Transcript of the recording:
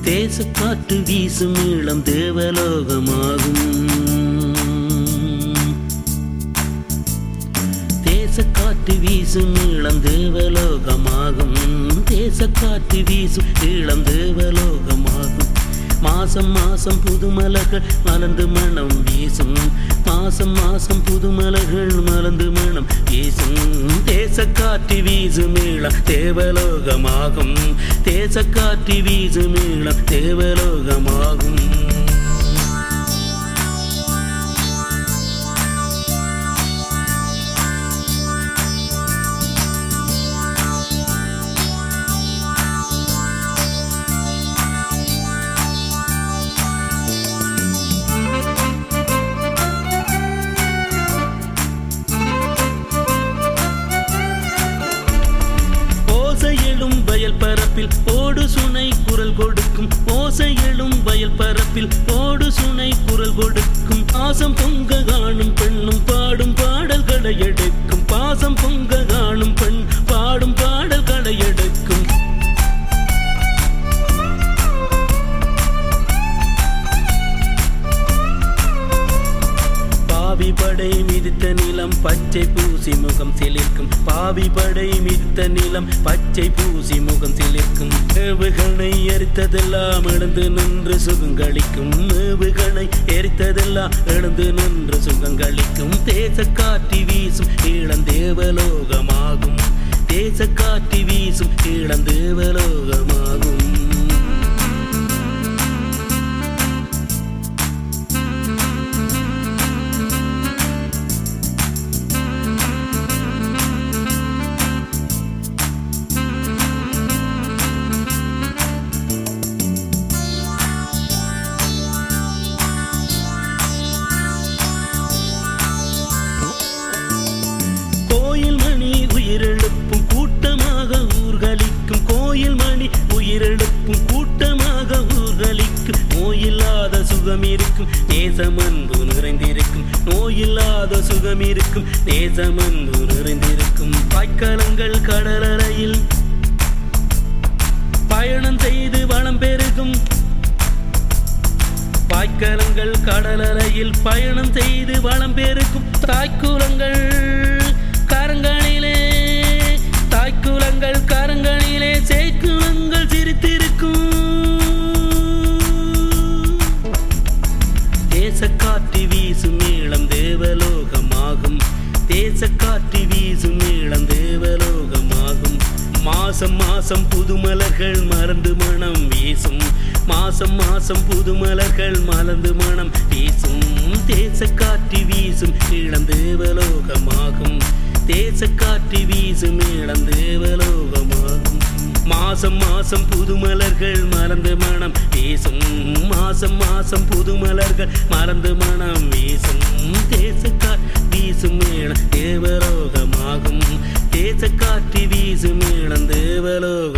தேசக்காற்று வீசும் இளம் தேவலோகமாகும். தேசக்காற்று வீசும் இளம் தேவலோகமாகும். தேசக்காற்று வீசும் இளம் தேவலோகமாகும். மாசம் மாசம் புதுமலர்கள் மலர்ந்து மனம் வீசும். மாசம் மாசம் புதுமலர்கள் மலர்ந்து மனம் வீசும். தேசக்காற்று வீசும் இளம் தேவலோகமாகும். தேசக்காற்று வீசும் இளம் தேவலோகமாகும். ஓசையெழும் வயல் பரப்பில் ஓடு சுனை குரல் கொடுக்கும். ஓசையெழும் வயல் பரப்பில் ஓடு சுனை குரல் கொடுக்கும். பாசம் பொங்க காணும் பெண்ணும் பாடும் பாடல்களை எடுக்கும். பாசம் பொங்க காணும் பெண் பாடும் பாடல்களை எடுக்கும். பாவி படை மிதித்த நிலம் பச்சை பூசி முகம் சிலிர்க்கும். பாவி படை மிதித்த நிலம் பச்சை பூசி முகம் சிலிர்க்கும். ஏவுகணை எரித்ததெல்லாம் எழுந்து நின்று சுகங்களிக்கும். ஏவுகணை எரித்ததெல்லாம் எழுந்து நின்று சுகங்களிக்கும். தேசக்காற்று வீசும் இளம் தேவலோகமாகும். தேசக்காற்று வீசும் இளம் தேவலோகமாகும். கோயில் மணி உயிரெழுப்பும் கூட்டமாக ஊர்களிக்கும். கோயில் மணி உயிரெழுப்பும் கூட்டமாக ஊர்களிக்கும். நோயில்லாத சுகம் இருக்கும் நேசமன்பு நிறைந்திருக்கும். நோயில்லாத சுகம் இருக்கும் நேசமன்பு நிறைந்திருக்கும். பாய்க்காலங்கள் கடலறையில் பயணம் செய்து வளம் பெருகும். பாய்க்காலங்கள் கடலறையில் பயணம் செய்து வளம் பெருக்கும். தாய்க்குலங்கள் கரங்களிலே தாய்க்குலங்கள் கரங்களிலே சேய்க்குலங்கள் சிரித்திருக்கும். தேசக்காற்று வீசும் இளம் தேவலோகமாகும். தேசக்காற்று வீசும் இளம் தேவலோகமாகும். மாசம் மாசம் புதுமலர்கள் மறந்து மனம் வீசும். மாசம் மாசம் புதுமலர்கள் மலர்ந்து மனம் வீசும். தேசக்காற்று வீசும் இளம் தேவலோகமாகும். தேசக்காற்று வீசும் இளம் தேவலோகமாகும். மாசம் மாசம் புதுமலர்கள் மலர்ந்து மனம் வீசும். மாசம் மாசம் புதுமலர்கள் மலர்ந்து மனம் வீசும். தேசக்காற்று வீசும் இளம் தேவலோகமாகும். தேசக்காற்று வீசும் இளம் தேவலோகம்.